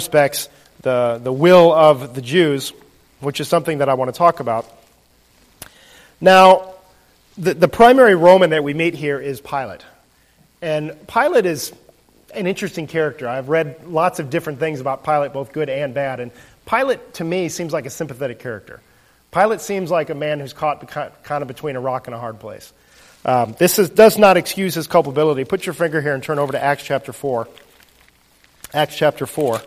respects the will of the Jews, which is something that I want to talk about. Now, the primary Roman that we meet here is Pilate. And Pilate is an interesting character. I've read lots of different things about Pilate, both good and bad. And Pilate, to me, seems like a sympathetic character. Pilate seems like a man who's caught kind of between a rock and a hard place. This does not excuse his culpability. Put your finger here and turn over to Acts chapter 4. Acts chapter 4.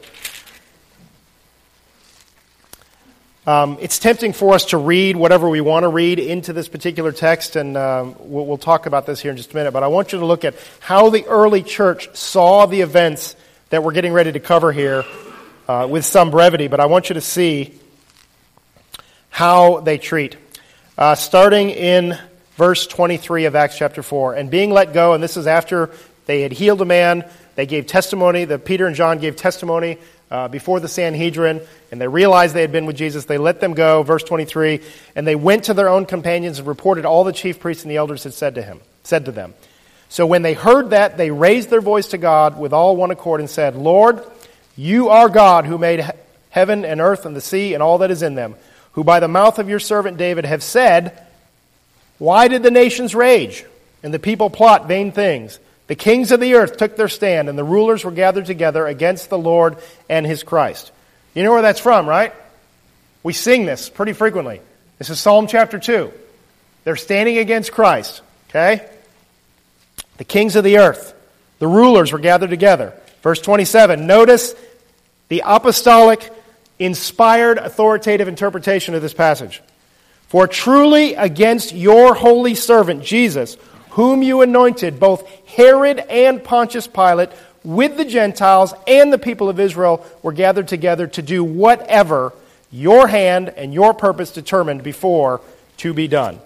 It's tempting for us to read whatever we want to read into this particular text, and we'll talk about this here in just a minute, but I want you to look at how the early church saw the events that we're getting ready to cover here with some brevity, but I want you to see how they treat. Starting in verse 23 of Acts chapter 4, and being let go, and this is after they had healed a man, they gave testimony, Peter and John gave testimony before the Sanhedrin, and they realized they had been with Jesus. They let them go, verse 23, and they went to their own companions and reported all the chief priests and the elders had said to them. So when they heard that, they raised their voice to God with all one accord and said, Lord, you are God who made heaven and earth and the sea and all that is in them, who by the mouth of your servant David have said, why did the nations rage and the people plot vain things? The kings of the earth took their stand, and the rulers were gathered together against the Lord and his Christ. You know where that's from, right? We sing this pretty frequently. This is Psalm chapter 2. They're standing against Christ, okay? The kings of the earth, the rulers were gathered together. Verse 27, notice the apostolic, inspired, authoritative interpretation of this passage. For truly against your holy servant Jesus, whom you anointed, both Herod and Pontius Pilate, with the Gentiles and the people of Israel, were gathered together to do whatever your hand and your purpose determined before to be done.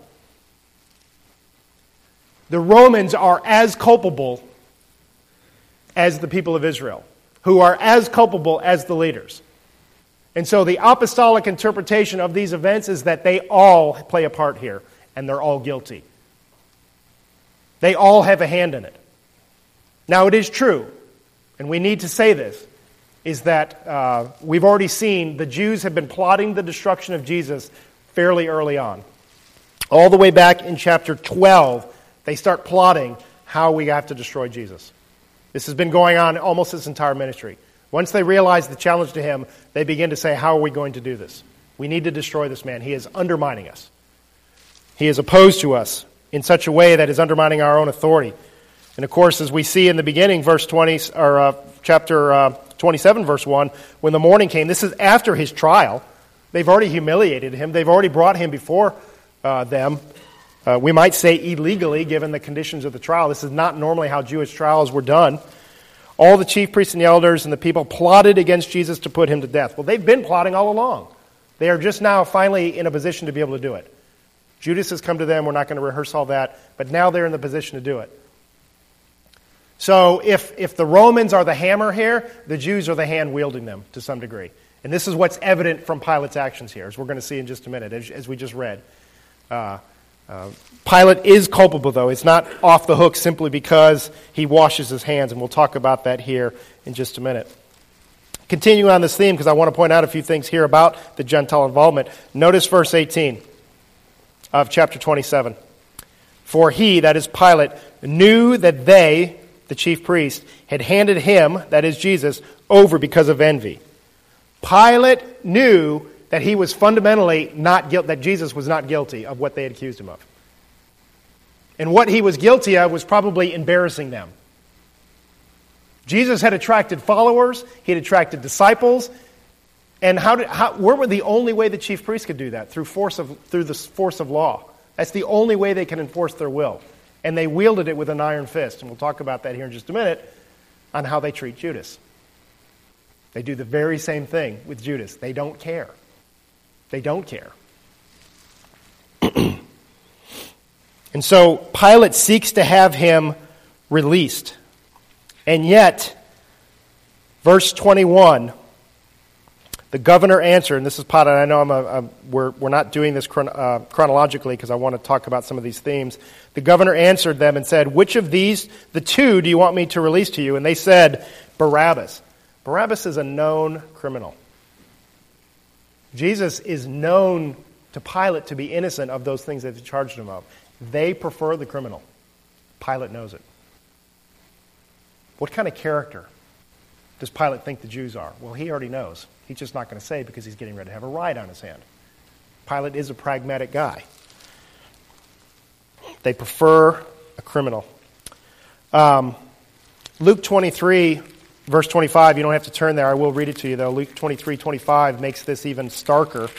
The Romans are as culpable as the people of Israel, who are as culpable as the leaders. And so the apostolic interpretation of these events is that they all play a part here, and they're all guilty. They all have a hand in it. Now, it is true, and we need to say this, is that we've already seen the Jews have been plotting the destruction of Jesus fairly early on. All the way back in chapter 12, they start plotting how we have to destroy Jesus. This has been going on almost his entire ministry. Once they realize the challenge to him, they begin to say, how are we going to do this? We need to destroy this man. He is undermining us. He is opposed to us in such a way that is undermining our own authority. And of course, as we see in the beginning, chapter 27, verse 1, when the morning came, this is after his trial. They've already humiliated him. They've already brought him before them. We might say illegally, given the conditions of the trial. This is not normally how Jewish trials were done. All the chief priests and the elders and the people plotted against Jesus to put him to death. Well, they've been plotting all along. They are just now finally in a position to be able to do it. Judas has come to them. We're not going to rehearse all that. But now they're in the position to do it. So if the Romans are the hammer here, the Jews are the hand wielding them to some degree. And this is what's evident from Pilate's actions here, as we're going to see in just a minute, as we just read. Pilate is culpable, though. It's not off the hook simply because he washes his hands, and we'll talk about that here in just a minute. Continuing on this theme, because I want to point out a few things here about the Gentile involvement. Notice verse 18 of chapter 27. For he, that is Pilate, knew that they, the chief priest, had handed him, that is Jesus, over because of envy. Pilate knew that he was fundamentally not guilty, that Jesus was not guilty of what they had accused him of. And what he was guilty of was probably embarrassing them. Jesus had attracted followers, he had attracted disciples, and where were the only way the chief priests could do that? Through the force of law. That's the only way they can enforce their will. And they wielded it with an iron fist. And we'll talk about that here in just a minute on how they treat Judas. They do the very same thing with Judas. They don't care. They don't care. And so Pilate seeks to have him released. And yet, verse 21, the governor answered, and this is Pilate, I know we're not doing this chronologically because I want to talk about some of these themes. The governor answered them and said, which of these, the two, do you want me to release to you? And they said, Barabbas. Barabbas is a known criminal. Jesus is known to Pilate to be innocent of those things that they charged him of. They prefer the criminal. Pilate knows it. What kind of character does Pilate think the Jews are? Well, he already knows. He's just not going to say because he's getting ready to have a riot on his hand. Pilate is a pragmatic guy. They prefer a criminal. Luke 23, verse 25, you don't have to turn there. I will read it to you, though. Luke 23:25 makes this even starker.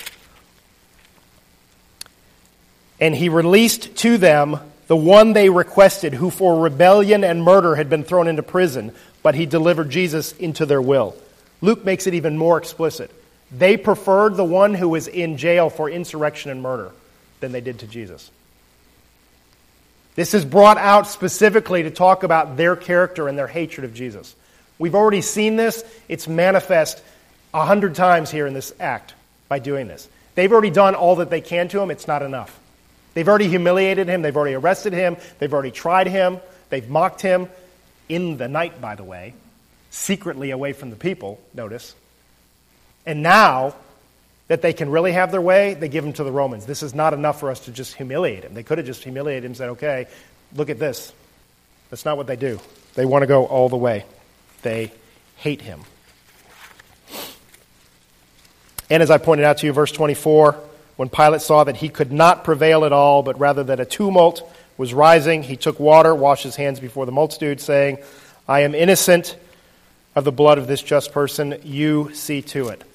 And he released to them the one they requested, who for rebellion and murder had been thrown into prison, but he delivered Jesus into their will. Luke makes it even more explicit. They preferred the one who was in jail for insurrection and murder than they did to Jesus. This is brought out specifically to talk about their character and their hatred of Jesus. We've already seen this. It's manifest 100 times here in this act by doing this. They've already done all that they can to him. It's not enough. They've already humiliated him. They've already arrested him. They've already tried him. They've mocked him in the night, by the way, secretly away from the people, notice. And now that they can really have their way, they give him to the Romans. This is not enough for us to just humiliate him. They could have just humiliated him and said, okay, look at this. That's not what they do. They want to go all the way. They hate him. And as I pointed out to you, verse 24, when Pilate saw that he could not prevail at all, but rather that a tumult was rising, he took water, washed his hands before the multitude, saying, I am innocent of the blood of this just person. You see to it.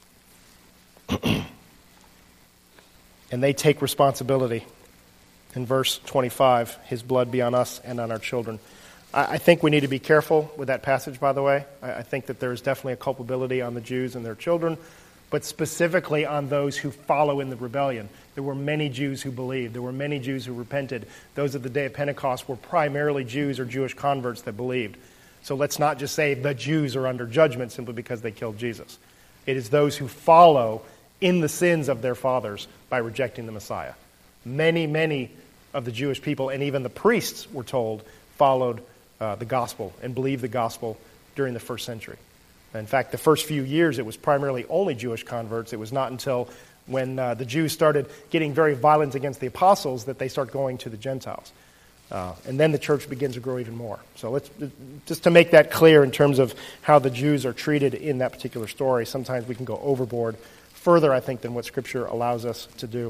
And they take responsibility. In verse 25, his blood be on us and on our children. I think we need to be careful with that passage, by the way. I think that there is definitely a culpability on the Jews and their children, but specifically on those who follow in the rebellion. There were many Jews who believed. There were many Jews who repented. Those at the day of Pentecost were primarily Jews or Jewish converts that believed. So let's not just say the Jews are under judgment simply because they killed Jesus. It is those who follow in the sins of their fathers by rejecting the Messiah. Many, many of the Jewish people, and even the priests, we're told, followed the gospel and believed the gospel during the first century. In fact, the first few years, it was primarily only Jewish converts. It was not until when the Jews started getting very violent against the apostles that they start going to the Gentiles. And then the church begins to grow even more. So let's just to make that clear in terms of how the Jews are treated in that particular story. Sometimes we can go overboard further, I think, than what Scripture allows us to do.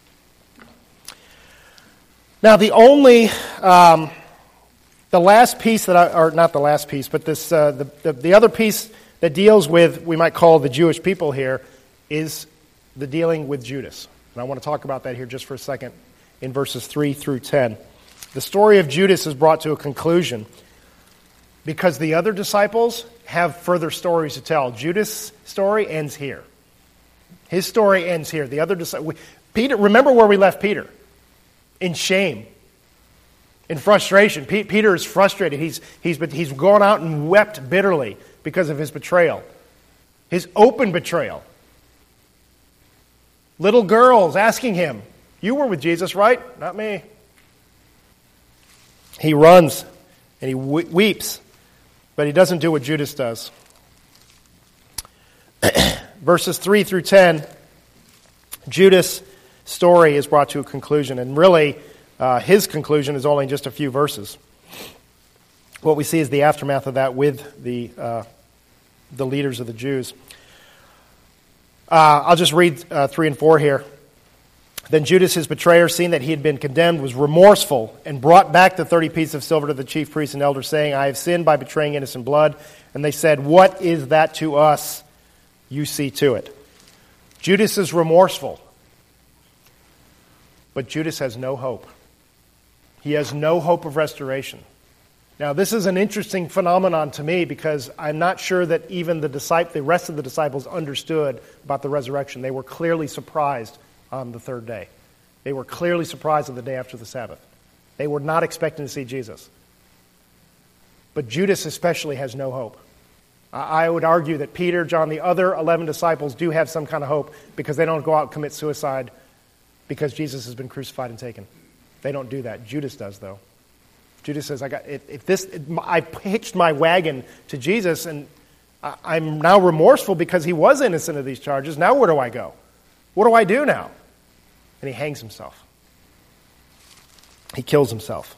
Now, the only, the last piece that or not the last piece, but this the other piece that deals with, we might call the Jewish people here, is the dealing with Judas. And I want to talk about that here just for a second in verses 3 through 10. The story of Judas is brought to a conclusion because the other disciples have further stories to tell. Judas' story ends here. His story ends here. The other disciples, Peter, remember where we left Peter? In shame, in frustration. Peter is frustrated. He's gone out and wept bitterly because of his betrayal, his open betrayal. Little girls asking him, "You were with Jesus, right? Not me." He runs and he weeps, but he doesn't do what Judas does. Verses 3 through 10, Judas' story is brought to a conclusion, and really his conclusion is only in just a few verses. What we see is the aftermath of that with the leaders of the Jews. I'll just read 3 and 4 here. Then Judas, his betrayer, seeing that he had been condemned, was remorseful and brought back the 30 pieces of silver to the chief priests and elders, saying, I have sinned by betraying innocent blood. And they said, what is that to us? You see to it. Judas is remorseful. But Judas has no hope. He has no hope of restoration. Now, this is an interesting phenomenon to me because I'm not sure that even the rest of the disciples understood about the resurrection. They were clearly surprised on the third day. They were clearly surprised on the day after the Sabbath. They were not expecting to see Jesus. But Judas especially has no hope. I would argue that Peter, John, the other 11 disciples do have some kind of hope because they don't go out and commit suicide because Jesus has been crucified and taken. They don't do that. Judas does, though. Judas says, I hitched my wagon to Jesus, and I'm now remorseful because he was innocent of these charges. Now where do I go? What do I do now? And he hangs himself. He kills himself.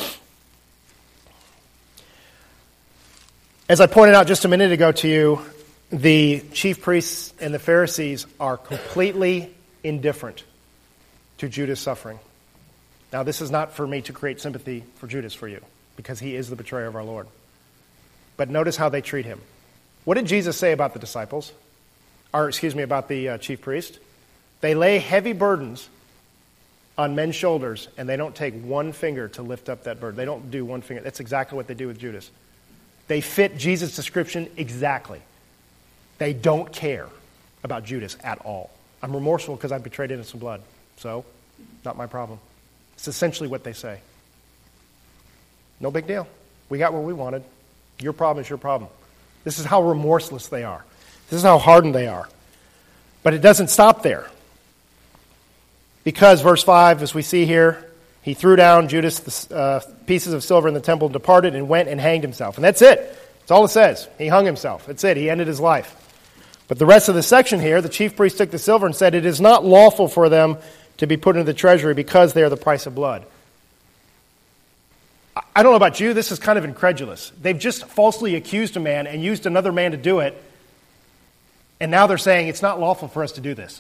As I pointed out just a minute ago to you, the chief priests and the Pharisees are completely indifferent to Judas' suffering. Now, this is not for me to create sympathy for Judas for you, because he is the betrayer of our Lord. But notice how they treat him. What did Jesus say about the disciples? About the chief priest? They lay heavy burdens on men's shoulders, and they don't take one finger to lift up that burden. They don't do one finger. That's exactly what they do with Judas. They fit Jesus' description exactly. They don't care about Judas at all. I'm remorseful because I betrayed innocent blood. So, not my problem. It's essentially what they say. No big deal. We got what we wanted. Your problem is your problem. This is how remorseless they are. This is how hardened they are. But it doesn't stop there. Because, verse 5, as we see here, he threw down Judas the pieces of silver in the temple and departed and went and hanged himself. And that's it. That's all it says. He hung himself. That's it. He ended his life. But the rest of the section here, the chief priest took the silver and said, "It is not lawful for them to be put into the treasury because they are the price of blood." I don't know about you, this is kind of incredulous. They've just falsely accused a man and used another man to do it, and now they're saying it's not lawful for us to do this.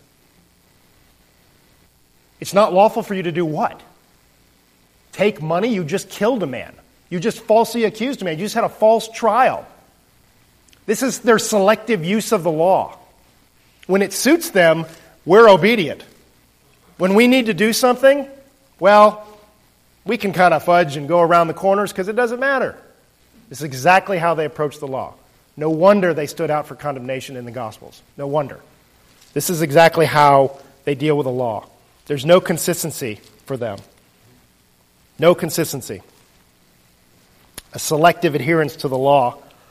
It's not lawful for you to do what? Take money? You just killed a man. You just falsely accused a man. You just had a false trial. This is their selective use of the law. When it suits them, we're obedient. When we need to do something, well, we can kind of fudge and go around the corners because it doesn't matter. This is exactly how they approach the law. No wonder they stood out for condemnation in the Gospels. No wonder. This is exactly how they deal with the law. There's no consistency for them. No consistency. A selective adherence to the law.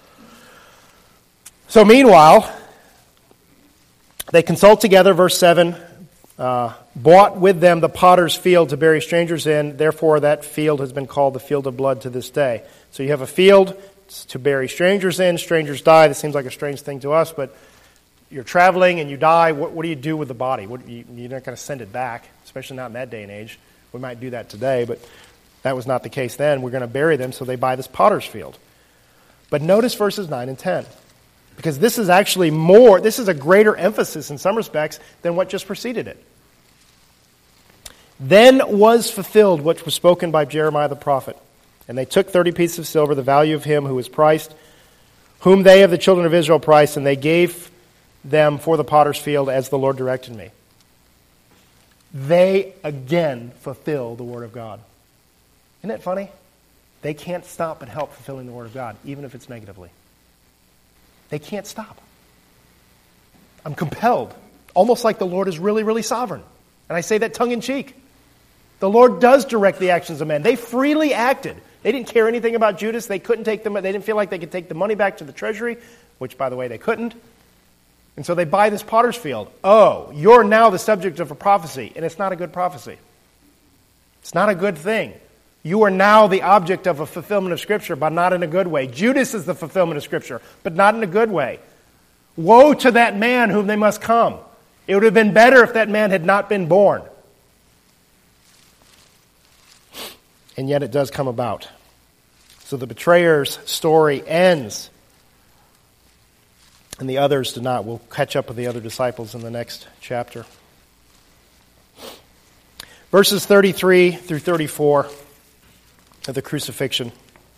So meanwhile, they consult together, verse 7, bought with them the potter's field to bury strangers in. Therefore, that field has been called the field of blood to this day. So you have a field to bury strangers in. Strangers die. This seems like a strange thing to us, but you're traveling and you die. What do you do with the body? You're not going to send it back, especially not in that day and age. We might do that today, but that was not the case then. We're going to bury them, so they buy this potter's field. But notice verses 9 and 10. Because this is actually this is a greater emphasis in some respects than what just preceded it. Then was fulfilled what was spoken by Jeremiah the prophet. And they took 30 pieces of silver, the value of him who was priced, whom they of the children of Israel priced, and they gave them for the potter's field as the Lord directed me. They again fulfill the word of God. Isn't that funny? They can't stop but help fulfilling the word of God, even if it's negatively. They can't stop. I'm compelled, almost like the Lord is really, really sovereign. And I say that tongue-in-cheek. The Lord does direct the actions of men. They freely acted. They didn't care anything about Judas. They couldn't take them. They didn't feel like they could take the money back to the treasury, which, by the way, they couldn't. And so they buy this potter's field. Oh, you're now the subject of a prophecy, and it's not a good prophecy. It's not a good thing. You are now the object of a fulfillment of Scripture, but not in a good way. Judas is the fulfillment of Scripture, but not in a good way. Woe to that man whom they must come. It would have been better if that man had not been born. And yet it does come about. So the betrayer's story ends, and the others do not. We'll catch up with the other disciples in the next chapter. Verses 33 through 34 of the crucifixion.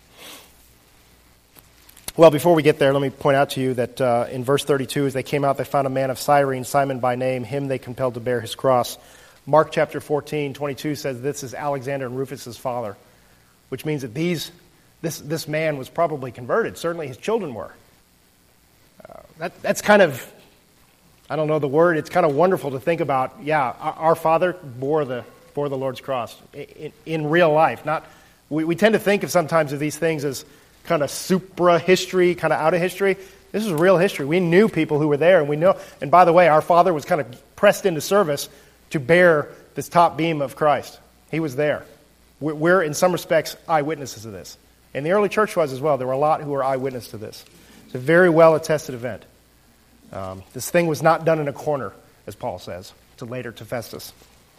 Well, before we get there, let me point out to you that in verse 32, as they came out, they found a man of Cyrene, Simon by name. Him they compelled to bear his cross. Mark chapter 14, 22 says this is Alexander and Rufus' father, which means that this man was probably converted. Certainly his children were. That's kind of, I don't know the word, it's kind of wonderful to think about. Yeah, our father bore the Lord's cross in real life. We tend to think of sometimes of these things as kind of supra-history, kind of out of history. This is real history. We knew people who were there, and we know. And by the way, our father was kind of pressed into service to bear this top beam of Christ. He was there. We're in some respects, eyewitnesses of this. And the early church was as well. There were a lot who were eyewitness to this. It's a very well-attested event. This thing was not done in a corner, as Paul says, to later to Festus.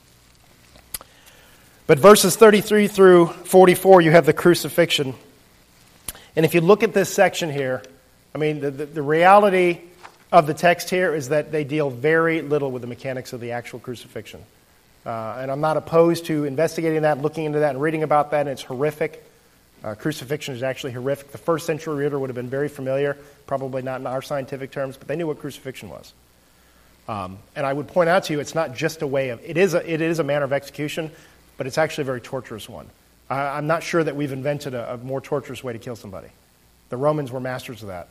But verses 33 through 44, you have the crucifixion. And if you look at this section here, I mean, the reality of the text here is that they deal very little with the mechanics of the actual crucifixion. And I'm not opposed to investigating that, looking into that, and reading about that, and it's horrific. Crucifixion is actually horrific. The first century reader would have been very familiar, probably not in our scientific terms, but they knew what crucifixion was. And I would point out to you, it's not just a way of, it is a manner of execution, but it's actually a very torturous one. I'm not sure that we've invented a more torturous way to kill somebody. The Romans were masters of that.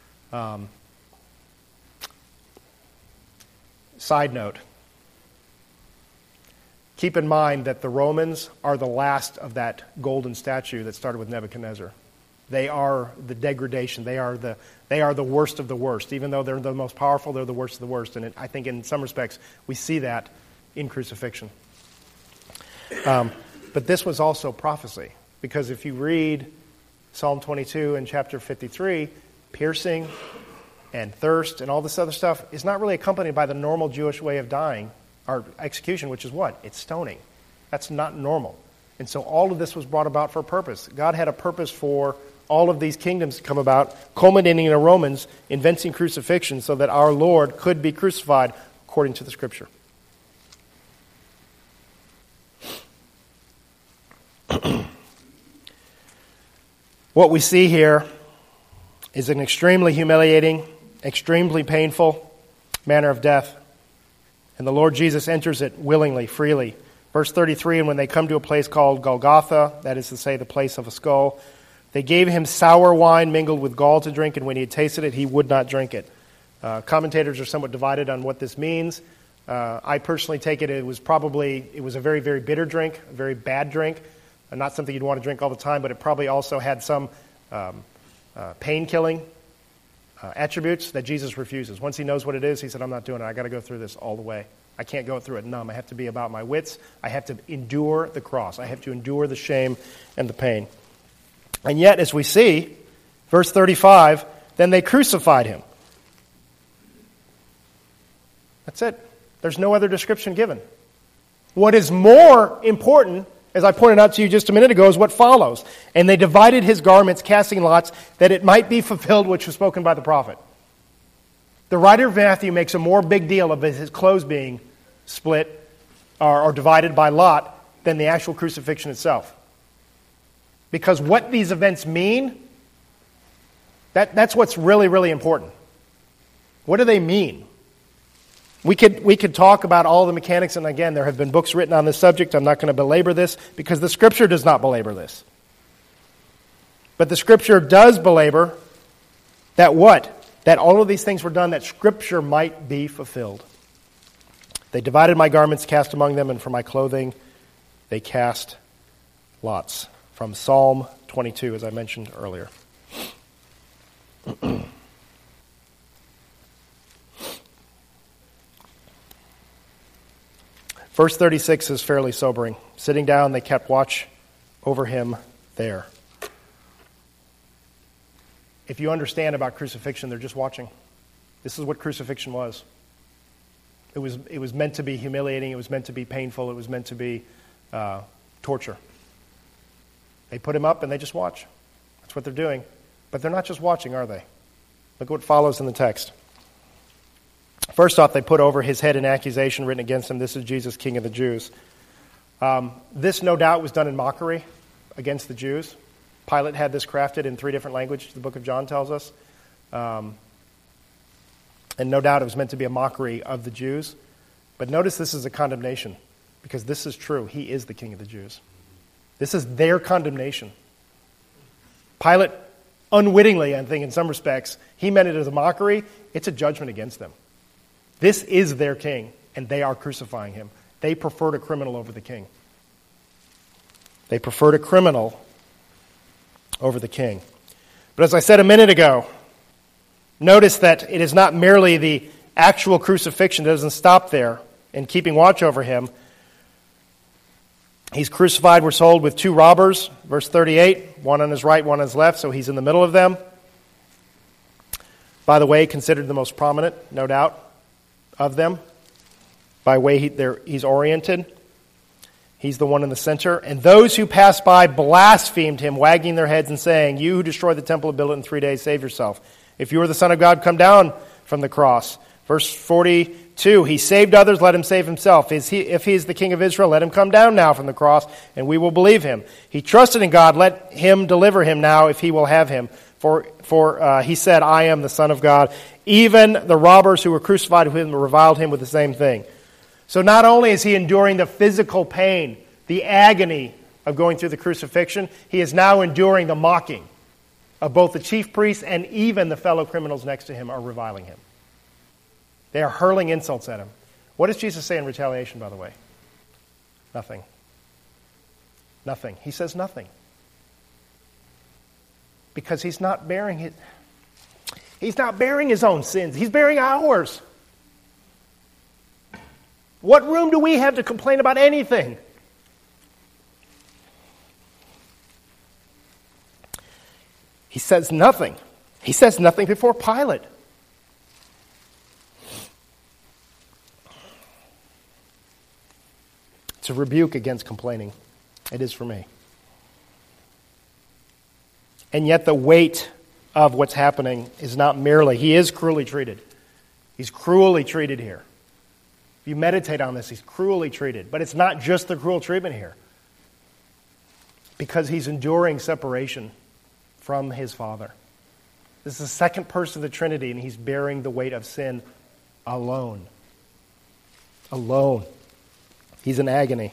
Side note, keep in mind that the Romans are the last of that golden statue that started with Nebuchadnezzar. They are the degradation. They are the worst of the worst. Even though they're the most powerful, they're the worst of the worst. And I think in some respects we see that in crucifixion. But this was also prophecy, because if you read Psalm 22 and chapter 53, piercing and thirst and all this other stuff is not really accompanied by the normal Jewish way of dying or execution, which is what? It's stoning. That's not normal. And so all of this was brought about for a purpose. God had a purpose for all of these kingdoms to come about, culminating in the Romans inventing crucifixion so that our Lord could be crucified according to the Scripture. What we see here is an extremely humiliating, extremely painful manner of death. And the Lord Jesus enters it willingly, freely. Verse 33, and when they come to a place called Golgotha, that is to say the place of a skull, they gave him sour wine mingled with gall to drink, and when he had tasted it, he would not drink it. Commentators are somewhat divided on what this means. I personally take it was a very, very bitter drink, a very bad drink. Not something you'd want to drink all the time, but it probably also had some pain-killing attributes that Jesus refuses. Once he knows what it is, he said, I'm not doing it. I got to go through this all the way. I can't go through it numb. I have to be about my wits. I have to endure the cross. I have to endure the shame and the pain. And yet, as we see, verse 35, then they crucified him. That's it. There's no other description given. What is more important, as I pointed out to you just a minute ago, is what follows. And they divided his garments, casting lots, that it might be fulfilled which was spoken by the prophet. The writer of Matthew makes a more big deal of his clothes being split or divided by lot than the actual crucifixion itself. Because what these events mean, that's what's really, really important. What do they mean? We could talk about all the mechanics, and again, there have been books written on this subject. I'm not going to belabor this because the Scripture does not belabor this. But the Scripture does belabor that what? That all of these things were done that Scripture might be fulfilled. They divided my garments, cast among them, and for my clothing they cast lots. From Psalm 22, as I mentioned earlier. Verse 36 is fairly sobering. Sitting down, they kept watch over him there. If you understand about crucifixion, they're just watching. This is what crucifixion was. It was meant to be humiliating. It was meant to be painful. It was meant to be torture. They put him up and they just watch. That's what they're doing. But they're not just watching, are they? Look what follows in the text. First off, they put over his head an accusation written against him. This is Jesus, King of the Jews. This, no doubt, was done in mockery against the Jews. Pilate had this crafted in 3 different languages, the book of John tells us. And no doubt it was meant to be a mockery of the Jews. But notice this is a condemnation, because this is true. He is the King of the Jews. This is their condemnation. Pilate, unwittingly, I think in some respects, he meant it as a mockery. It's a judgment against them. This is their king, and they are crucifying him. They preferred a criminal over the king. They preferred a criminal over the king. But as I said a minute ago, notice that it is not merely the actual crucifixion. It doesn't stop there in keeping watch over him. He's crucified, we're told, with 2 robbers. Verse 38, one on his right, one on his left, so he's in the middle of them. by the way, considered the most prominent, no doubt, of them, by way he's oriented. He's the one in the center. And those who passed by blasphemed him, wagging their heads and saying, "You who destroy the temple and build it in 3 days, save yourself. If you are the Son of God, come down from the cross." Verse 42, he saved others, let him save himself. If he is the King of Israel, let him come down now from the cross, and we will believe him. He trusted in God, let him deliver him now if he will have him. For he said, "I am the Son of God." Even the robbers who were crucified with him reviled him with the same thing. So not only is he enduring the physical pain, the agony of going through the crucifixion, he is now enduring the mocking of both the chief priests and even the fellow criminals next to him are reviling him. They are hurling insults at him. What does Jesus say in retaliation, by the way? Nothing. Nothing. He says nothing. Because he's not bearing his own sins. He's bearing ours. What room do we have to complain about anything? He says nothing. He says nothing before Pilate. It's a rebuke against complaining. It is for me. And yet the weight of what's happening is not merely, he is cruelly treated. He's cruelly treated here. If you meditate on this, he's cruelly treated. But it's not just the cruel treatment here. Because he's enduring separation from his Father. This is the second person of the Trinity, and he's bearing the weight of sin alone. Alone. He's in agony.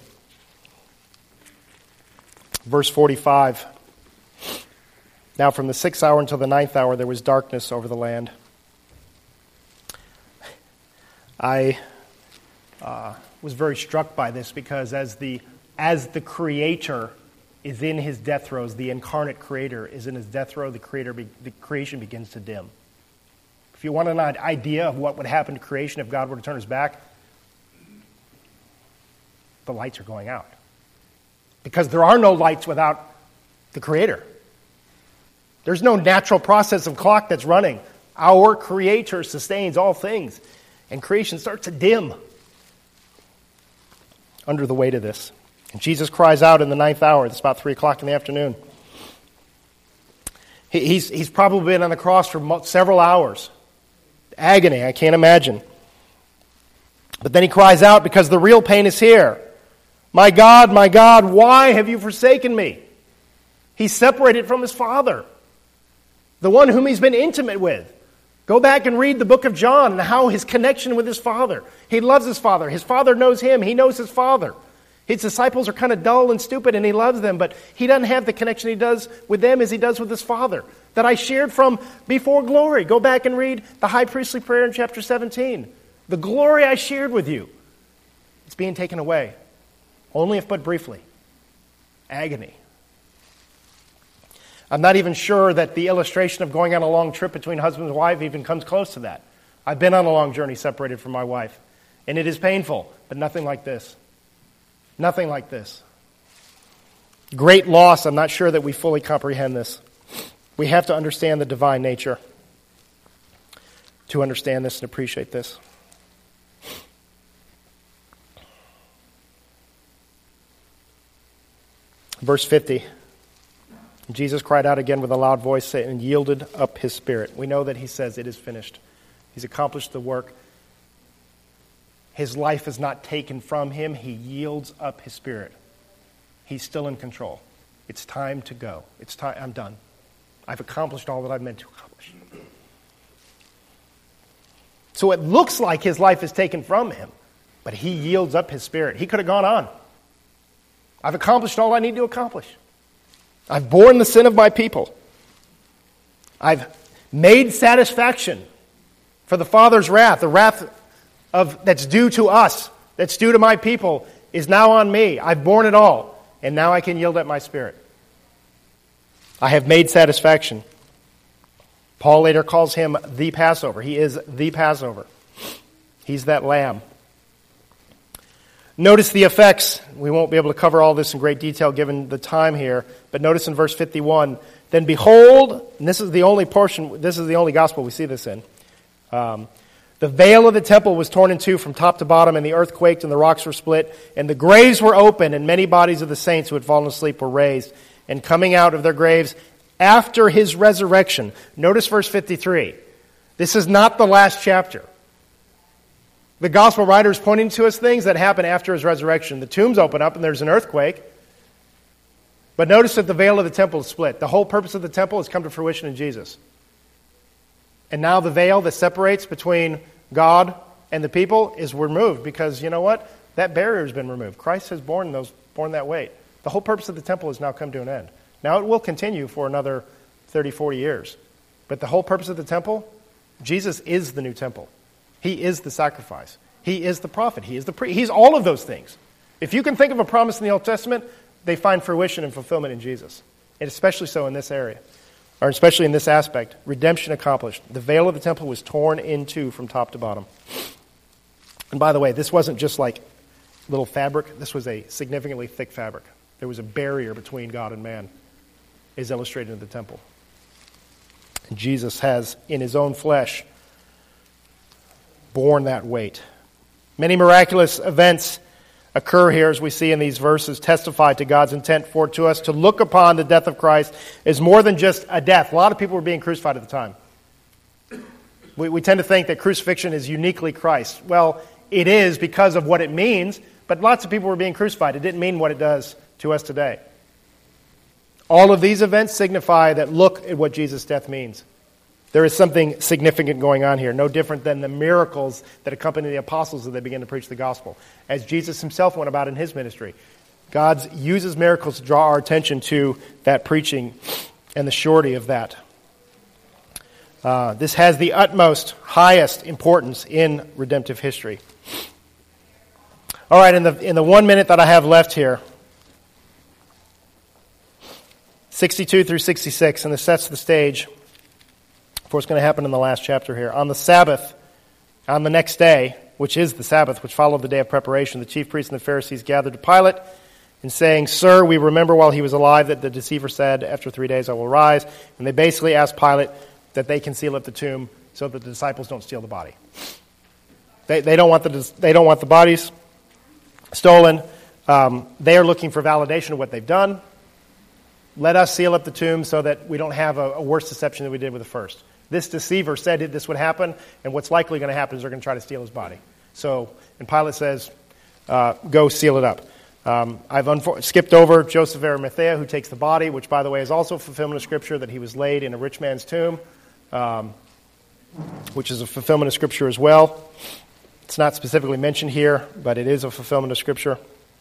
Verse 45. Now from the 6th hour until the 9th hour there was darkness over the land. I was very struck by this because as the Creator is in his death throes, the incarnate Creator is in his death throes, the creation begins to dim. If you want an idea of what would happen to creation if God were to turn his back, the lights are going out. Because there are no lights without the Creator. There's no natural process of clock that's running. Our Creator sustains all things. And creation starts to dim under the weight of this. And Jesus cries out in the 9th hour. It's about 3 o'clock in the afternoon. He's probably been on the cross for several hours. Agony, I can't imagine. But then he cries out because the real pain is here. My God, why have you forsaken me?" He's separated from his Father, the one whom he's been intimate with. Go back and read the book of John and how his connection with his Father. He loves his Father. His Father knows him. He knows his Father. His disciples are kind of dull and stupid, and he loves them, but he doesn't have the connection he does with them as he does with his Father that I shared from before glory. Go back and read the high priestly prayer in chapter 17. The glory I shared with you, it's being taken away, only if but briefly. Agony. I'm not even sure that the illustration of going on a long trip between husband and wife even comes close to that. I've been on a long journey separated from my wife, and it is painful, but nothing like this. Nothing like this. Great loss. I'm not sure that we fully comprehend this. We have to understand the divine nature to understand this and appreciate this. Verse 50. Jesus cried out again with a loud voice and yielded up his spirit. We know that he says it is finished. He's accomplished the work. His life is not taken from him. He yields up his spirit. He's still in control. It's time to go. It's time. I'm done. I've accomplished all that I've meant to accomplish. So it looks like his life is taken from him, but he yields up his spirit. He could have gone on. I've accomplished all I need to accomplish. I've borne the sin of my people. I've made satisfaction for the Father's wrath. The wrath that's due to us, that's due to my people, is now on me. I've borne it all, and now I can yield up my spirit. I have made satisfaction. Paul later calls him the Passover. He is the Passover. He's that lamb. Notice the effects. We won't be able to cover all this in great detail given the time here, but notice in verse 51, Then behold, and this is the only portion, this is the only gospel we see this in. The veil of the temple was torn in two from top to bottom, and the earth quaked, and the rocks were split, and the graves were opened, and many bodies of the saints who had fallen asleep were raised. And coming out of their graves after his resurrection. Notice verse 53. This is not the last chapter. The gospel writer is pointing to us things that happen after his resurrection. The tombs open up, and there's an earthquake. But notice that the veil of the temple is split. The whole purpose of the temple has come to fruition in Jesus. And now the veil that separates between God and the people is removed because, you know what? That barrier has been removed. Christ has borne that weight. The whole purpose of the temple has now come to an end. Now it will continue for another 30, 40 years. But the whole purpose of the temple, Jesus is the new temple. He is the sacrifice. He is the prophet. He is the priest. He's all of those things. If you can think of a promise in the Old Testament, they find fruition and fulfillment in Jesus. And especially so in this area. Or especially in this aspect. Redemption accomplished. The veil of the temple was torn in two from top to bottom. And by the way, this wasn't just like little fabric. This was a significantly thick fabric. There was a barrier between God and man, is illustrated in the temple. And Jesus has, in his own flesh, borne that weight. Many miraculous events occur here, as we see in these verses, testify to God's intent for to us to look upon the death of Christ as more than just a death. A lot of people were being crucified at the time. We tend to think that crucifixion is uniquely Christ. Well, it is because of what it means, but lots of people were being crucified. It didn't mean what it does to us today. All of these events signify that look at what Jesus' death means. There is something significant going on here, no different than the miracles that accompany the apostles as they begin to preach the gospel. As Jesus himself went about in his ministry, God uses miracles to draw our attention to that preaching and the surety of that. This has the utmost, highest importance in redemptive history. All right, in the 1 minute that I have left here, 62 through 66, and this sets the stage for what's going to happen in the last chapter here. On the Sabbath, on the next day, which is the Sabbath, which followed the day of preparation, the chief priests and the Pharisees gathered to Pilate and saying, "Sir, we remember while he was alive that the deceiver said, 'After 3 days I will rise.'" And they basically asked Pilate that they can seal up the tomb so that the disciples don't steal the body. They don't want the bodies stolen. They are looking for validation of what they've done. Let us seal up the tomb so that we don't have a worse deception than we did with the first. This deceiver said this would happen, and what's likely going to happen is they're going to try to steal his body. And Pilate says, go seal it up. I've skipped over Joseph of Arimathea, who takes the body, which, by the way, is also a fulfillment of Scripture, that he was laid in a rich man's tomb, which is a fulfillment of Scripture as well. It's not specifically mentioned here, but it is a fulfillment of Scripture.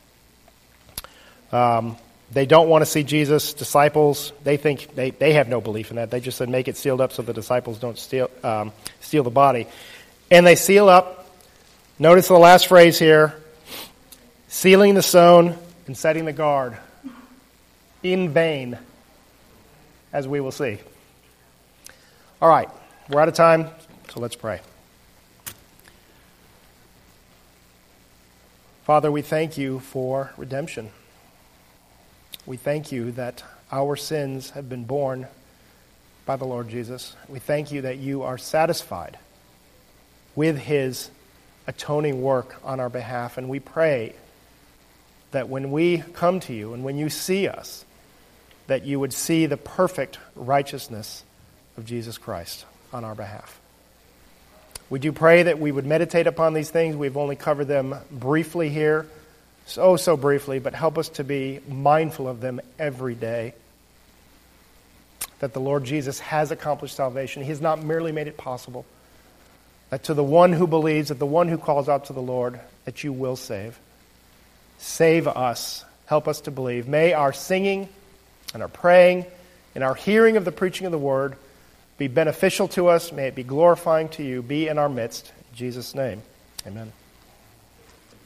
They don't want to see Jesus. Disciples, they think they have no belief in that. They just said, make it sealed up so the disciples don't steal the body. And they seal up. Notice the last phrase here. Sealing the stone and setting the guard. In vain, as we will see. All right, we're out of time, so let's pray. Father, we thank you for redemption. We thank you that our sins have been borne by the Lord Jesus. We thank you that you are satisfied with his atoning work on our behalf. And we pray that when we come to you and when you see us, that you would see the perfect righteousness of Jesus Christ on our behalf. We do pray that we would meditate upon these things. We've only covered them briefly here. So briefly, but help us to be mindful of them every day. That the Lord Jesus has accomplished salvation. He has not merely made it possible. That to the one who believes, that the one who calls out to the Lord, that you will save. Save us. Help us to believe. May our singing and our praying and our hearing of the preaching of the word be beneficial to us. May it be glorifying to you. Be in our midst. In Jesus' name, amen.